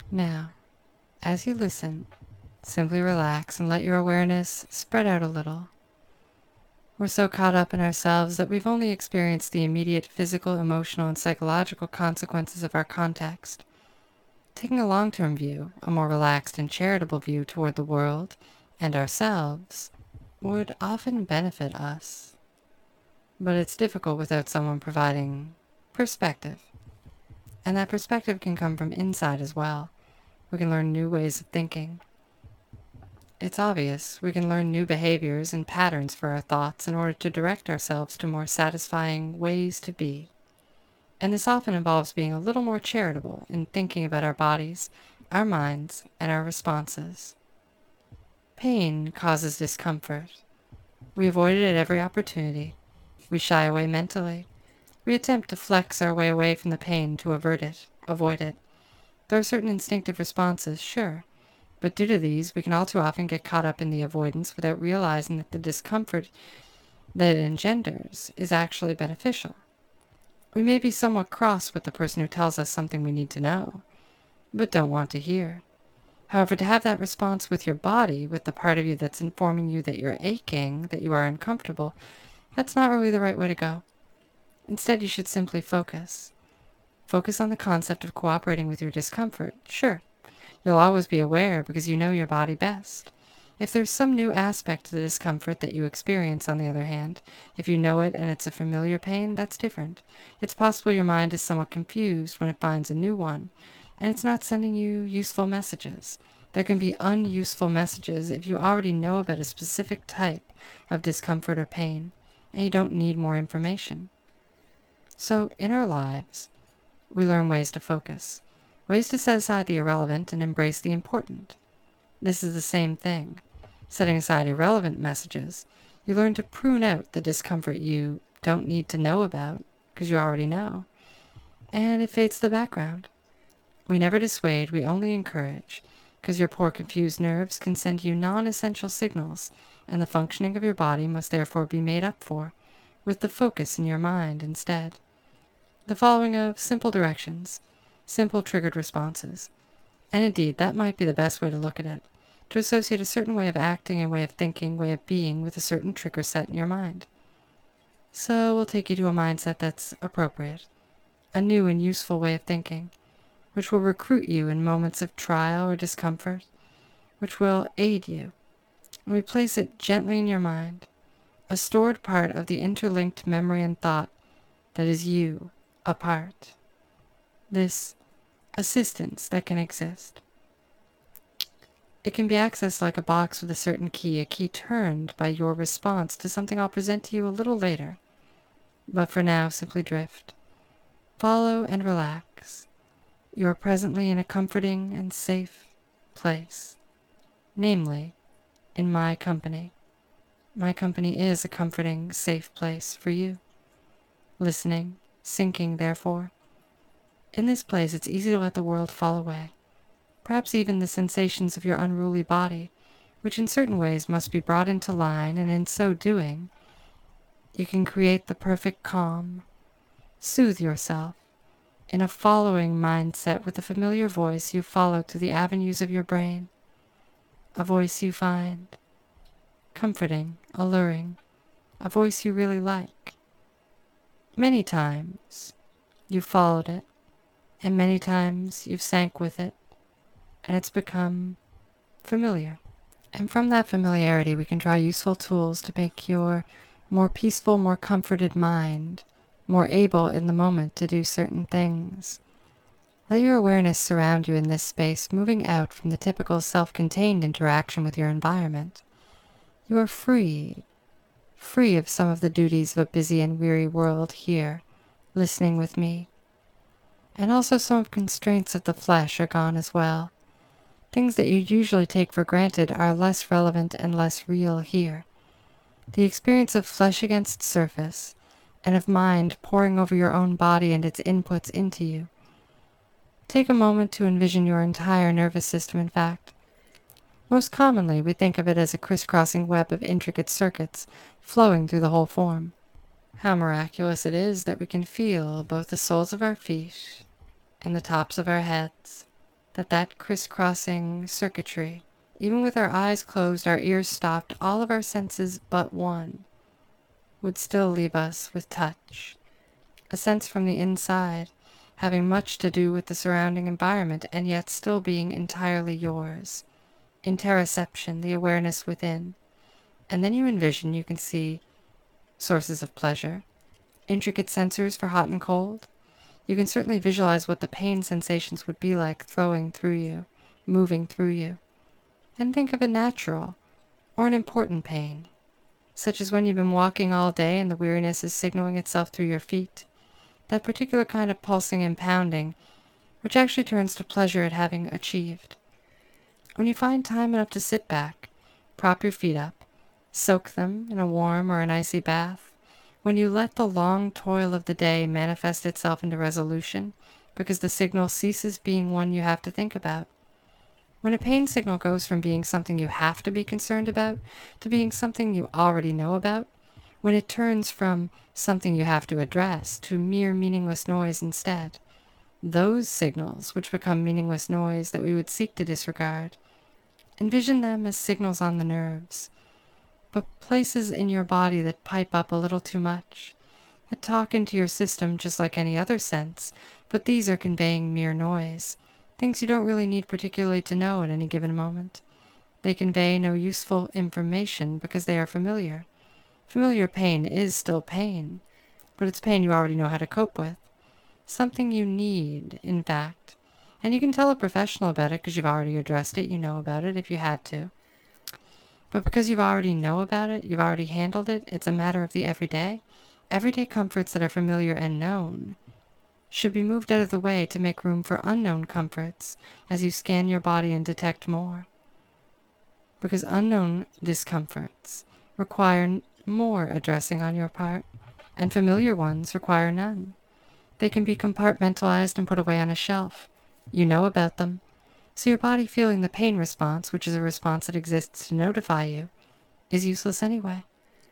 Now, as you listen, simply relax and let your awareness spread out a little. We're so caught up in ourselves that we've only experienced the immediate physical, emotional, and psychological consequences of our context. Taking a long-term view, a more relaxed and charitable view toward the world and ourselves, would often benefit us. But it's difficult without someone providing perspective. And that perspective can come from inside as well. We can learn new ways of thinking. It's obvious we can learn new behaviors and patterns for our thoughts in order to direct ourselves to more satisfying ways to be. And this often involves being a little more charitable in thinking about our bodies, our minds, and our responses. Pain causes discomfort. We avoid it at every opportunity. We shy away mentally. We attempt to flex our way away from the pain to avert it, avoid it. There are certain instinctive responses, sure, but due to these, we can all too often get caught up in the avoidance without realizing that the discomfort that it engenders is actually beneficial. We may be somewhat cross with the person who tells us something we need to know, but don't want to hear. However, to have that response with your body, with the part of you that's informing you that you're aching, that you are uncomfortable, that's not really the right way to go. Instead, you should simply focus. Focus on the concept of cooperating with your discomfort. Sure, you'll always be aware because you know your body best. If there's some new aspect to the discomfort that you experience, on the other hand, if you know it and it's a familiar pain, that's different. It's possible your mind is somewhat confused when it finds a new one, and it's not sending you useful messages. There can be unuseful messages if you already know about a specific type of discomfort or pain, and you don't need more information. So, in our lives, we learn ways to focus, ways to set aside the irrelevant and embrace the important. This is the same thing. Setting aside irrelevant messages, you learn to prune out the discomfort you don't need to know about, because you already know, and it fades to the background. We never dissuade, we only encourage, because your poor confused nerves can send you non-essential signals, and the functioning of your body must therefore be made up for, with the focus in your mind instead. The following of simple directions, simple triggered responses. And indeed, that might be the best way to look at it, to associate a certain way of acting and way of thinking, way of being with a certain trigger set in your mind. So we'll take you to a mindset that's appropriate, a new and useful way of thinking, which will recruit you in moments of trial or discomfort, which will aid you. And we place it gently in your mind, a stored part of the interlinked memory and thought that is you, a part. This assistance that can exist. It can be accessed like a box with a certain key, a key turned by your response to something I'll present to you a little later. But for now, simply drift. Follow and relax. You are presently in a comforting and safe place, namely, in my company. My company is a comforting, safe place for you. Listening, sinking, therefore. In this place, it's easy to let the world fall away. Perhaps even the sensations of your unruly body, which in certain ways must be brought into line, and in so doing, you can create the perfect calm. Soothe yourself in a following mindset with a familiar voice you follow through the avenues of your brain, a voice you find comforting, alluring, a voice you really like. Many times you've followed it, and many times you've sank with it, and it's become familiar. And from that familiarity, we can draw useful tools to make your more peaceful, more comforted mind more able in the moment to do certain things. Let your awareness surround you in this space, moving out from the typical self-contained interaction with your environment. You are free of some of the duties of a busy and weary world here, listening with me. And also some constraints of the flesh are gone as well. Things that you usually take for granted are less relevant and less real here. The experience of flesh against surface, and of mind poring over your own body and its inputs into you. Take a moment to envision your entire nervous system, in fact. Most commonly, we think of it as a crisscrossing web of intricate circuits flowing through the whole form. How miraculous it is that we can feel both the soles of our feet and the tops of our heads, that crisscrossing circuitry, even with our eyes closed, our ears stopped, all of our senses but one, would still leave us with touch, a sense from the inside, having much to do with the surrounding environment and yet still being entirely yours. Interoception, the awareness within. And then you can see sources of pleasure, intricate sensors for hot and cold. You can certainly visualize what the pain sensations would be like flowing through you, moving through you. And think of a natural or an important pain, such as when you've been walking all day and the weariness is signaling itself through your feet. That particular kind of pulsing and pounding, which actually turns to pleasure at having achieved. When you find time enough to sit back, prop your feet up, soak them in a warm or an icy bath, when you let the long toil of the day manifest itself into resolution, because the signal ceases being one you have to think about. When a pain signal goes from being something you have to be concerned about to being something you already know about, when it turns from something you have to address to mere meaningless noise instead, those signals which become meaningless noise that we would seek to disregard, envision them as signals on the nerves, but places in your body that pipe up a little too much, that talk into your system just like any other sense, but these are conveying mere noise, things you don't really need particularly to know at any given moment. They convey no useful information because they are familiar. Familiar pain is still pain, but it's pain you already know how to cope with. Something you need, in fact. And you can tell a professional about it because you've already addressed it, you know about it if you had to. But because you've already know about it, you've already handled it, it's a matter of the everyday. Everyday comforts that are familiar and known should be moved out of the way to make room for unknown comforts as you scan your body and detect more. Because unknown discomforts require more addressing on your part, and familiar ones require none. They can be compartmentalized and put away on a shelf. You know about them. So your body feeling the pain response, which is a response that exists to notify you, is useless anyway.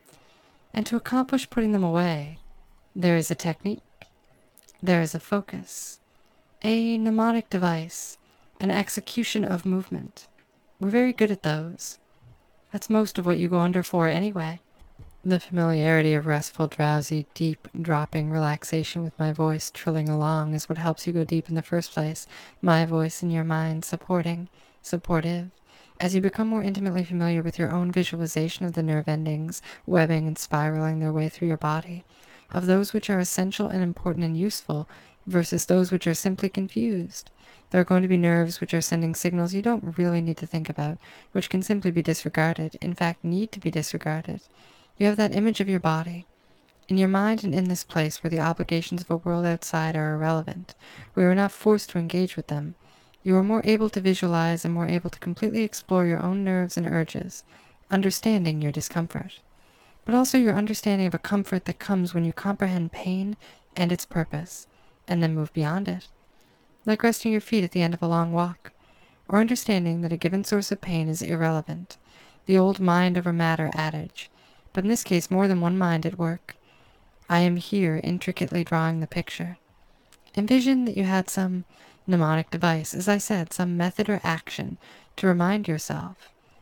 And to accomplish putting them away, there is a technique. There is a focus. A mnemonic device. An execution of movement. We're very good at those. That's most of what you go under for anyway. The familiarity of restful, drowsy, deep, dropping relaxation with my voice trilling along is what helps you go deep in the first place. My voice in your mind supportive. As you become more intimately familiar with your own visualization of the nerve endings, webbing and spiraling their way through your body, of those which are essential and important and useful versus those which are simply confused. There are going to be nerves which are sending signals you don't really need to think about, which can simply be disregarded, in fact need to be disregarded. You have that image of your body, in your mind and in this place where the obligations of a world outside are irrelevant, where you are not forced to engage with them. You are more able to visualize and more able to completely explore your own nerves and urges, understanding your discomfort, but also your understanding of a comfort that comes when you comprehend pain and its purpose, and then move beyond it, like resting your feet at the end of a long walk, or understanding that a given source of pain is irrelevant, the old mind over matter adage, but in this case more than one mind at work. I am here intricately drawing the picture. Envision that you had some mnemonic device, as I said, some method or action to remind yourself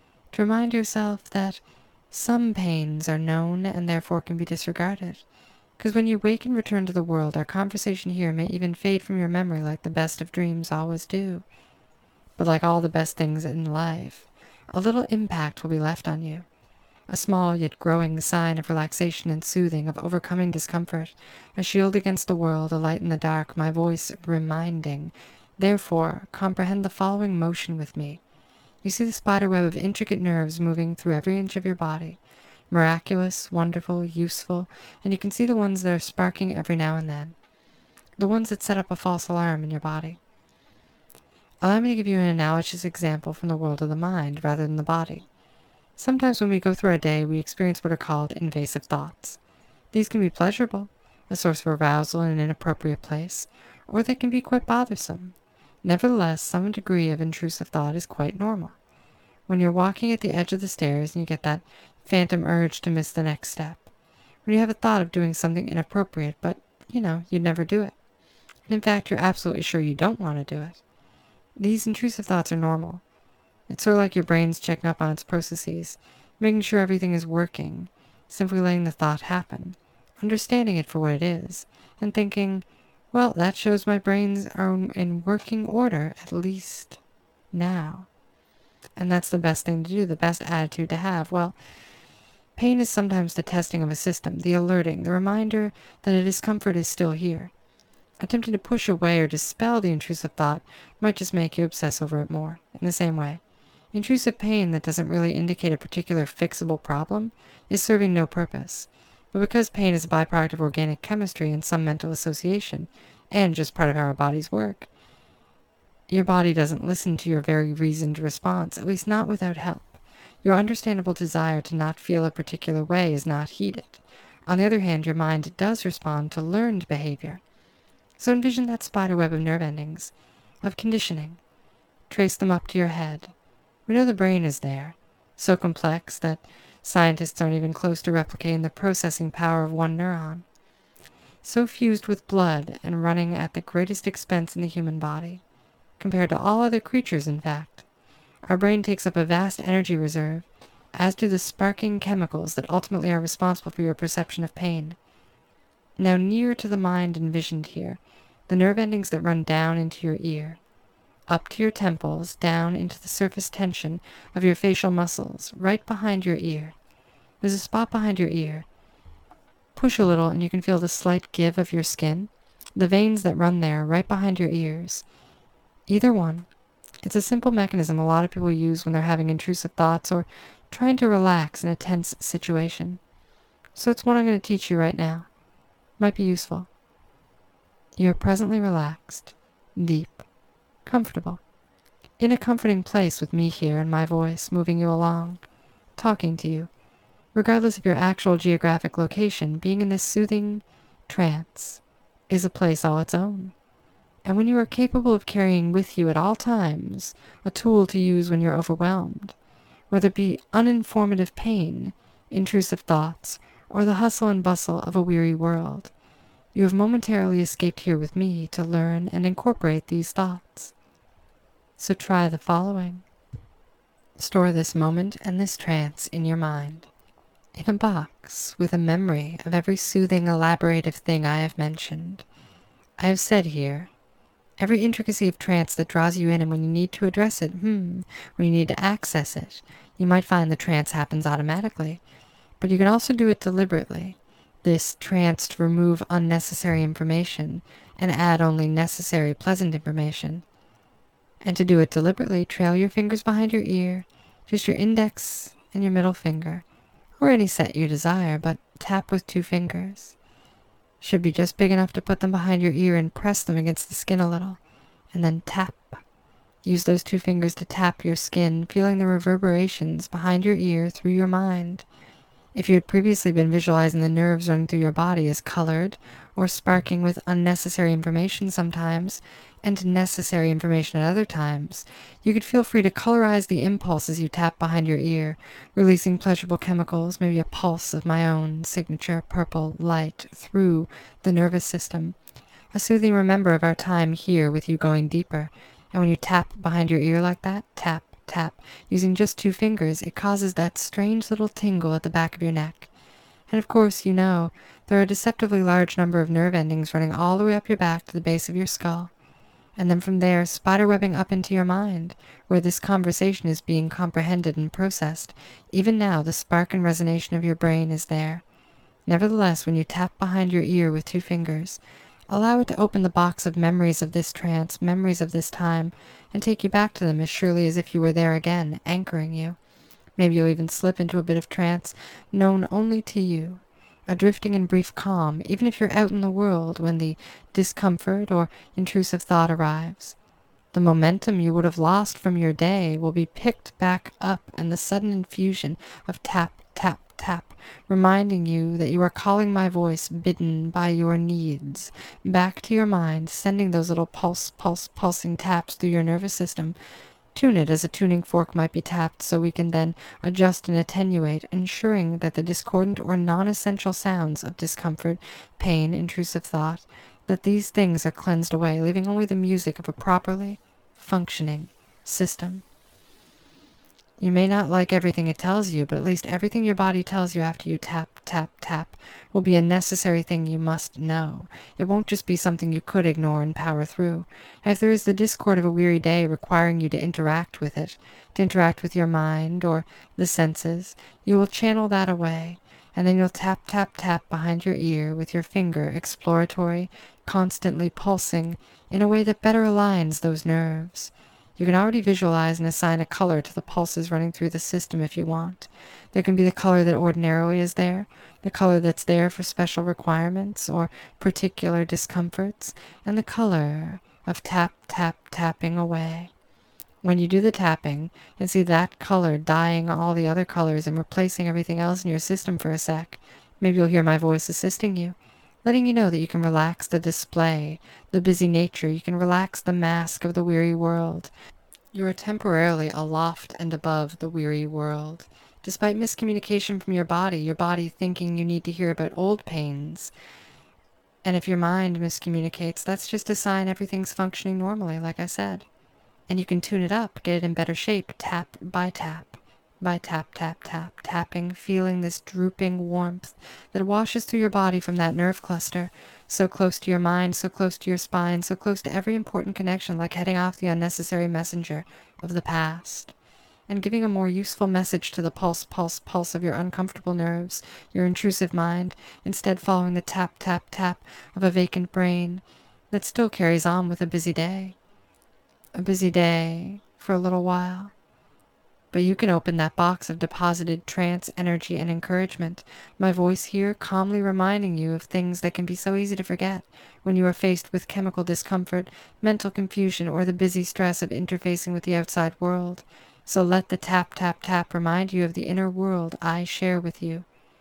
that some pains are known and therefore can be disregarded. Because when you wake and return to the world, our conversation here may even fade from your memory like the best of dreams always do. But like all the best things in life, a little impact will be left on you. A small yet growing sign of relaxation and soothing, of overcoming discomfort, a shield against the world, a light in the dark, my voice reminding. Therefore, comprehend the following motion with me. You see the spiderweb of intricate nerves moving through every inch of your body. Miraculous, wonderful, useful, and you can see the ones that are sparking every now and then. The ones that set up a false alarm in your body. Allow me to give you an analogous example from the world of the mind rather than the body. Sometimes when we go through our day, we experience what are called invasive thoughts. These can be pleasurable, a source of arousal in an inappropriate place, or they can be quite bothersome. Nevertheless, some degree of intrusive thought is quite normal. When you're walking at the edge of the stairs and you get that phantom urge to miss the next step. When you have a thought of doing something inappropriate, but, you'd never do it. And in fact, you're absolutely sure you don't want to do it. These intrusive thoughts are normal. It's sort of like your brain's checking up on its processes, making sure everything is working, simply letting the thought happen, understanding it for what it is, and thinking, well, that shows my brains are in working order, at least now. And that's the best thing to do, the best attitude to have. Well, pain is sometimes the testing of a system, the alerting, the reminder that a discomfort is still here. Attempting to push away or dispel the intrusive thought might just make you obsess over it more. In the same way, intrusive pain that doesn't really indicate a particular fixable problem is serving no purpose. But because pain is a byproduct of organic chemistry and some mental association, and just part of how our bodies work, your body doesn't listen to your very reasoned response, at least not without help. Your understandable desire to not feel a particular way is not heeded. On the other hand, your mind does respond to learned behavior. So envision that spider web of nerve endings, of conditioning. Trace them up to your head. We know the brain is there, so complex that scientists aren't even close to replicating the processing power of one neuron. So fused with blood and running at the greatest expense in the human body, compared to all other creatures, in fact. Our brain takes up a vast energy reserve, as do the sparking chemicals that ultimately are responsible for your perception of pain. Now near to the mind envisioned here, the nerve endings that run down into your ear, up to your temples, down into the surface tension of your facial muscles, right behind your ear. There's a spot behind your ear. Push a little and you can feel the slight give of your skin, the veins that run there, right behind your ears. Either one. It's a simple mechanism a lot of people use when they're having intrusive thoughts or trying to relax in a tense situation. So it's what I'm going to teach you right now. Might be useful. You are presently relaxed, deep, comfortable, in a comforting place with me here and my voice moving you along, talking to you. Regardless of your actual geographic location, being in this soothing trance is a place all its own. And when you are capable of carrying with you at all times a tool to use when you're overwhelmed, whether it be uninformative pain, intrusive thoughts, or the hustle and bustle of a weary world, you have momentarily escaped here with me to learn and incorporate these thoughts. So try the following. Store this moment and this trance in your mind, in a box with a memory of every soothing, elaborative thing I have mentioned. I have said here, every intricacy of trance that draws you in, and when you need to address it, when you need to access it, you might find the trance happens automatically. But you can also do it deliberately. This trance to remove unnecessary information and add only necessary pleasant information. And to do it deliberately, trail your fingers behind your ear, just your index and your middle finger, or any set you desire, but tap with 2 fingers. Should be just big enough to put them behind your ear and press them against the skin a little, and then tap. Use those 2 fingers to tap your skin, feeling the reverberations behind your ear through your mind. If you had previously been visualizing the nerves running through your body as colored or sparking with unnecessary information sometimes, and necessary information at other times, you could feel free to colorize the impulse as you tap behind your ear, releasing pleasurable chemicals, maybe a pulse of my own signature purple light through the nervous system, a soothing remember of our time here with you going deeper. And when you tap behind your ear like that, tap, tap, using just 2 fingers, it causes that strange little tingle at the back of your neck. And of course, you know, there are a deceptively large number of nerve endings running all the way up your back to the base of your skull. And then from there, spiderwebbing up into your mind, where this conversation is being comprehended and processed. Even now, the spark and resonation of your brain is there. Nevertheless, when you tap behind your ear with 2 fingers, allow it to open the box of memories of this trance, memories of this time, and take you back to them as surely as if you were there again, anchoring you. Maybe you'll even slip into a bit of trance known only to you, a drifting in brief calm, even if you're out in the world when the discomfort or intrusive thought arrives. The momentum you would have lost from your day will be picked back up, and the sudden infusion of tap, tap, tap, reminding you that you are calling my voice, bidden by your needs, back to your mind, sending those little pulsing taps through your nervous system. Tune it as a tuning fork might be tapped, so we can then adjust and attenuate, ensuring that the discordant or non-essential sounds of discomfort, pain, intrusive thought, that these things are cleansed away, leaving only the music of a properly functioning system. You may not like everything it tells you, but at least everything your body tells you after you tap, tap, tap will be a necessary thing you must know. It won't just be something you could ignore and power through. And if there is the discord of a weary day requiring you to interact with it, to interact with your mind or the senses, you will channel that away, and then you'll tap, tap, tap behind your ear with your finger, exploratory, constantly pulsing in a way that better aligns those nerves. You can already visualize and assign a color to the pulses running through the system if you want. There can be the color that ordinarily is there, the color that's there for special requirements or particular discomforts, and the color of tap, tap, tapping away. When you do the tapping and see that color dyeing all the other colors and replacing everything else in your system for a sec, maybe you'll hear my voice assisting you, letting you know that you can relax the display, the busy nature, you can relax the mask of the weary world. You are temporarily aloft and above the weary world. Despite miscommunication from your body thinking you need to hear about old pains. And if your mind miscommunicates, that's just a sign everything's functioning normally, like I said. And you can tune it up, get it in better shape, tap by tap. By tap, tap, tap, tapping, feeling this drooping warmth that washes through your body from that nerve cluster, so close to your mind, so close to your spine, so close to every important connection, like heading off the unnecessary messenger of the past, and giving a more useful message to the pulse, pulse, pulse of your uncomfortable nerves, your intrusive mind, instead following the tap, tap, tap of a vacant brain that still carries on with a busy day. A busy day for a little while. But you can open that box of deposited trance, energy, and encouragement. My voice here calmly reminding you of things that can be so easy to forget when you are faced with chemical discomfort, mental confusion, or the busy stress of interfacing with the outside world. So let the tap, tap, tap remind you of the inner world I share with you.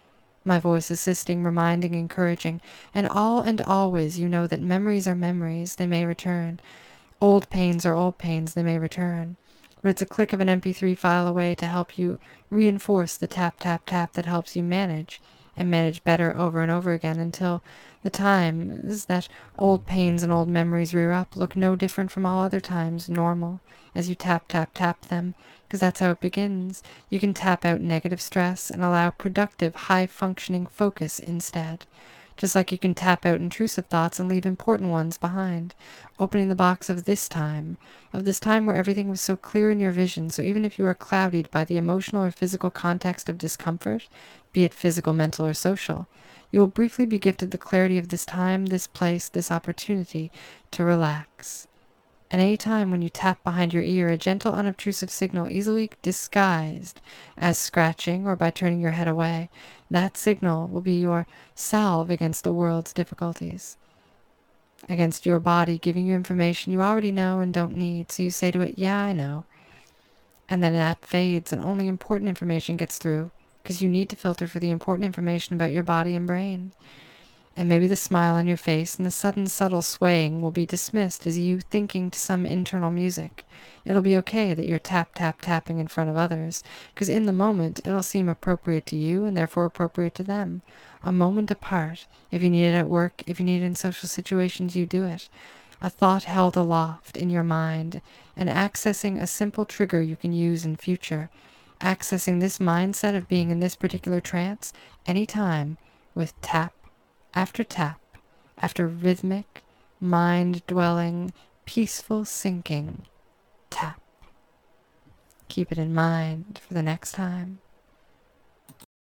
My voice assisting, reminding, encouraging, and all and always you know that memories are memories, they may return. Old pains are old pains, they may return. But it's a click of an MP3 file away to help you reinforce the tap, tap, tap that helps you manage, and manage better over and over again until the times that old pains and old memories rear up look no different from all other times, normal, as you tap, tap, tap them, because that's how it begins. You can tap out negative stress and allow productive, high-functioning focus instead. Just like you can tap out intrusive thoughts and leave important ones behind, opening the box of this time where everything was so clear in your vision, so even if you are clouded by the emotional or physical context of discomfort, be it physical, mental, or social, you will briefly be gifted the clarity of this time, this place, this opportunity to relax. And any time when you tap behind your ear, a gentle, unobtrusive signal easily disguised as scratching or by turning your head away, that signal will be your salve against the world's difficulties. Against your body giving you information you already know and don't need, so you say to it, yeah, I know. And then that fades and only important information gets through, because you need to filter for the important information about your body and brain. And maybe the smile on your face and the sudden subtle swaying will be dismissed as you thinking to some internal music. It'll be okay that you're tap, tap, tapping in front of others, because in the moment it'll seem appropriate to you and therefore appropriate to them. A moment apart. If you need it at work, if you need it in social situations, you do it. A thought held aloft in your mind and accessing a simple trigger you can use in future. Accessing this mindset of being in this particular trance anytime with tap after tap, after rhythmic, mind-dwelling, peaceful sinking tap. Keep it in mind for the next time.